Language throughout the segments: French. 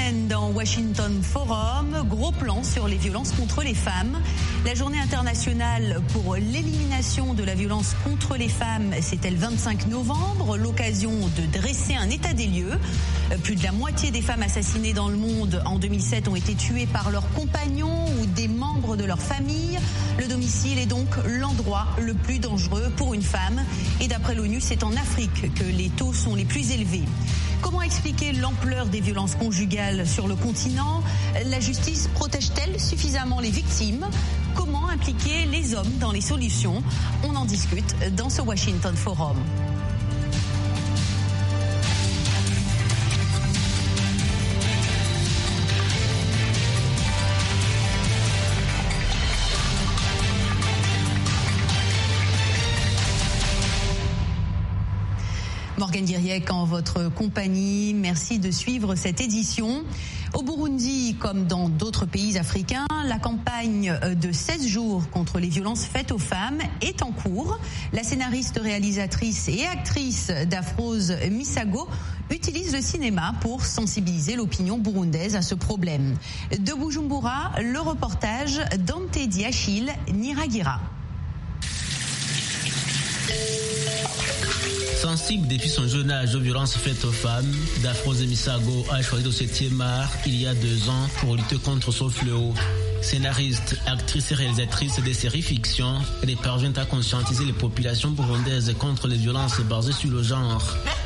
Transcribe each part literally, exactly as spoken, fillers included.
semaine dans Washington Forum, gros plan sur les violences contre les femmes. La journée internationale pour l'élimination de la violence contre les femmes, c'était le vingt-cinq novembre, l'occasion de dresser un état des lieux. Plus de la moitié des femmes assassinées dans le monde en deux mille sept ont été tuées par leurs compagnons ou des membres de leur famille. Le domicile est donc l'endroit le plus dangereux pour une femme. Et d'après l'ONU, c'est en Afrique que les taux sont les plus élevés. Comment expliquer l'ampleur des violences conjugales sur le continent? La justice protège-t-elle suffisamment les victimes? Comment impliquer les hommes dans les solutions? On en discute dans ce Washington Forum. Morgane Diriec en votre compagnie, merci de suivre cette édition. Au Burundi, comme dans d'autres pays africains, la campagne de seize jours contre les violences faites aux femmes est en cours. La scénariste, réalisatrice et actrice d'Afrose Misago utilise le cinéma pour sensibiliser l'opinion burundaise à ce problème. De Bujumbura, le reportage Dante Diachil Niragira. Sensible depuis son jeune âge aux violences faites aux femmes, Dafrose Misago a choisi le septième art il y a deux ans pour lutter contre ce fléau. Scénariste, actrice et réalisatrice des séries fiction, elle parvient à conscientiser les populations burundaises contre les violences basées sur le genre.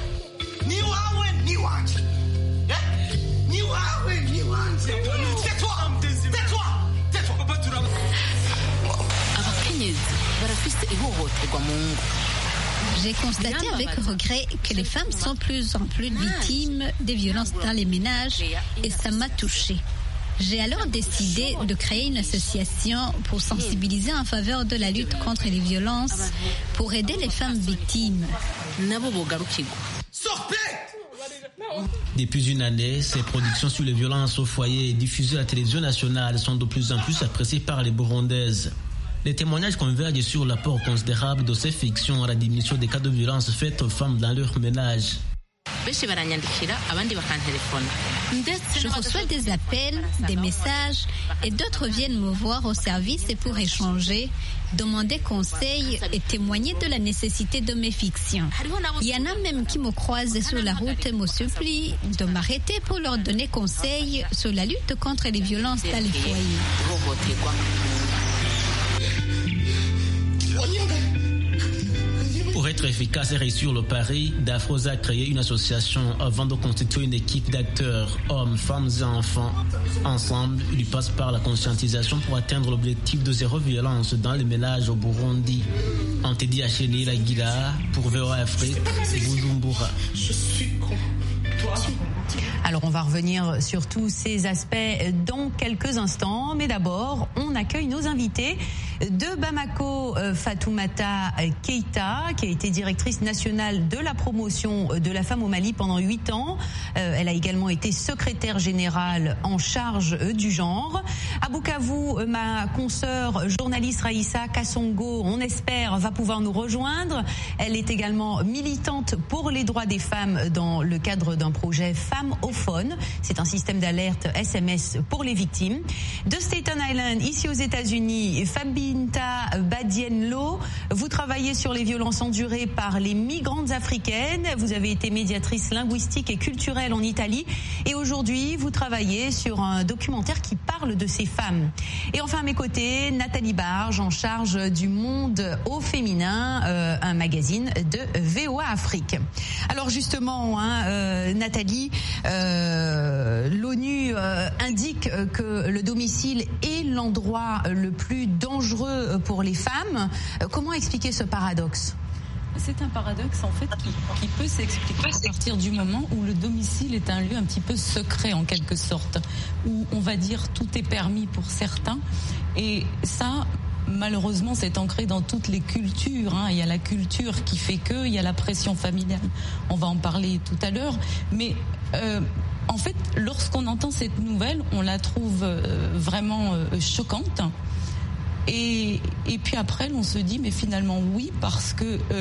J'ai constaté avec regret que les femmes sont plus en plus victimes des violences dans les ménages et ça m'a touchée. J'ai alors décidé de créer une association pour sensibiliser en faveur de la lutte contre les violences, pour aider les femmes victimes. Depuis une année, ces productions sur les violences au foyer diffusées à la télévision nationale sont de plus en plus appréciées par les Burundaises. Les témoignages convergent sur l'apport considérable de ces fictions à la diminution des cas de violence faites aux femmes dans leur ménage. Je reçois des appels, des messages et d'autres viennent me voir au service et pour échanger, demander conseil et témoigner de la nécessité de mes fictions. Il y en a même qui me croisent sur la route et me supplient de m'arrêter pour leur donner conseil sur la lutte contre les violences dans les foyers. Pour être efficace et réussir le pari, Dafrose a créé une association avant de constituer une équipe d'acteurs, hommes, femmes et enfants. Ensemble, ils passent par la conscientisation pour atteindre l'objectif de zéro violence dans les ménages au Burundi. Antedi Acheni Laguila pour V O A Afrique, Bujumbura. Je suis con. Toi. Alors on va revenir sur tous ces aspects dans quelques instants, mais d'abord on accueille nos invités. De Bamako, Fatoumata Keïta, qui a été directrice nationale de la promotion de la femme au Mali pendant huit ans. Elle a également été secrétaire générale en charge du genre. À Bukavu, ma consoeur journaliste Raïssa Kassongo, on espère, va pouvoir nous rejoindre. Elle est également militante pour les droits des femmes dans le cadre d'un projet Femmes au Phone. C'est un système d'alerte S M S pour les victimes. De Staten Island, ici aux États-Unis, Fabinta Badienlo, vous travaillez sur les violences endurées par les migrantes africaines. Vous avez été médiatrice linguistique et culturelle en Italie et aujourd'hui vous travaillez sur un documentaire qui parle de ces femmes. Et enfin à mes côtés, Nathalie Barge, en charge du Monde au féminin, euh, un magazine de V O A Afrique. Alors justement, hein, euh, Nathalie, euh, l'ONU euh, indique que le domicile est l'endroit le plus dangereux pour les femmes. Comment expliquer ce paradoxe ? C'est un paradoxe en fait qui, qui peut s'expliquer à partir du moment où le domicile est un lieu un petit peu secret en quelque sorte, où on va dire tout est permis pour certains, et ça malheureusement c'est ancré dans toutes les cultures, hein. Il y a la culture qui fait que, il y a la pression familiale, on va en parler tout à l'heure, mais euh, en fait lorsqu'on entend cette nouvelle on la trouve euh, vraiment euh, choquante. Et, et puis après, on se dit, mais finalement oui, parce que euh,